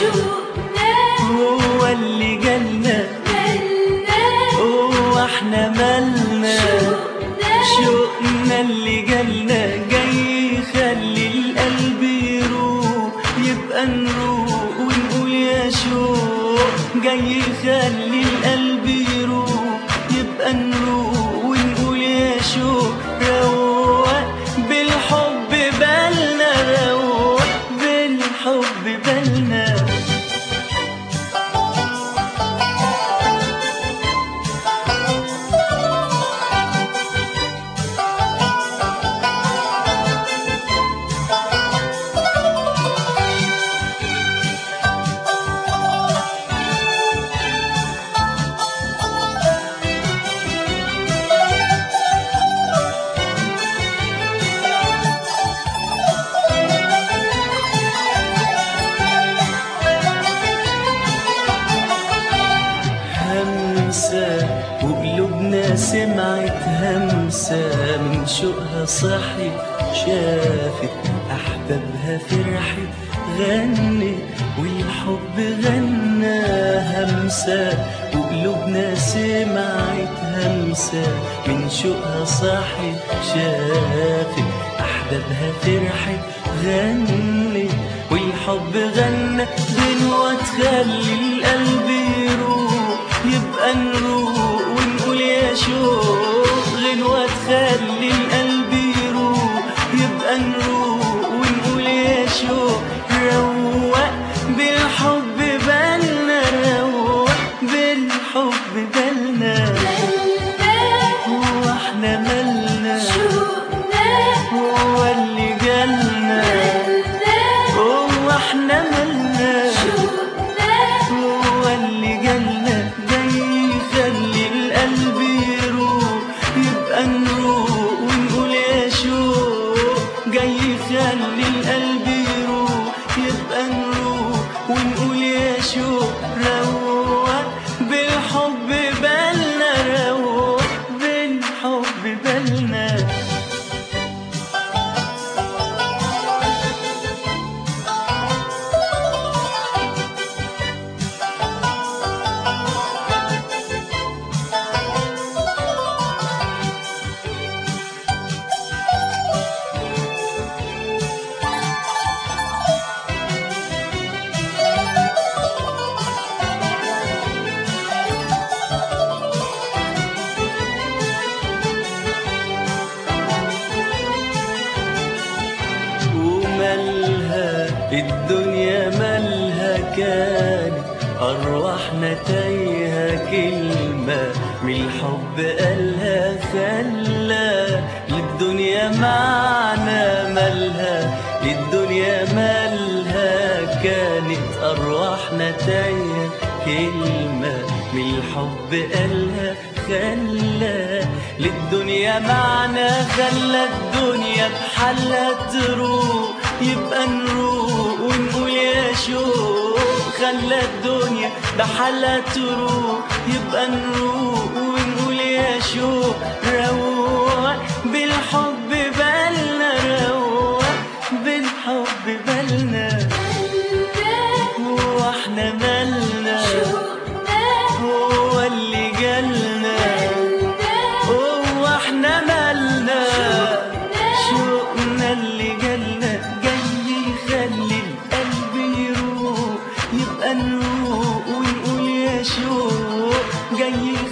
شوقنا هو اللي جالنا هو احنا مالنا شوقنا اللي جالنا جاي يخلي القلب يروق يبقى نروق ونقول يا شوق جاي يخلي القلب يروق يبقى نروق ونقول يا شوق روق بالحب بالنا روق بالحب بالنا وقلوبنا سمعت همسة من شوقها صحت شافت أحبابها فرحت غنت والحب غنى همسة وقلوبنا سمعت همسة من شوقها صحت شافت أحبابها فرحت غنت والحب غنى غنوة تخلي القلب يروق يبقى نروق ونقول يا شوق غنوة تخلي القلب يروق يبقى نروق ونقول يا شوق روق بالحب بالنا روق بالحب بالنا هو احنا مالنا هو اللي جالنا هو احنا مالنا هو اللي جالنا جاي يخلي القلب يروق يبقى نروق ونقول يا شوق جاي يخلي القلب يروق يبقى نروق ونقول يا شوق روق بالحب بالنا روق بالحب بالنا الدنيا مالها كانت أرواحنا تايهة كلمة من الحب قالها خلى للدنيا معنى مالها للدنيا مالها كانت أرواحنا تايهة كلمة من الحب قالها خلى للدنيا معنى خلى الدنيا بحالها تروق يبقى نروق ونقول يا شوق خلى الدنيا بحالها تروق يبقى نروق ونقول يا شوق روق بالحب بالنا روق بالحب بالنا هو احنا مالنا هو اللي جالنا هو احنا مالنا شوقنا اللي جالنا جاي يخلي القلب يروق يبقى نروق ونقول يا شوق جاي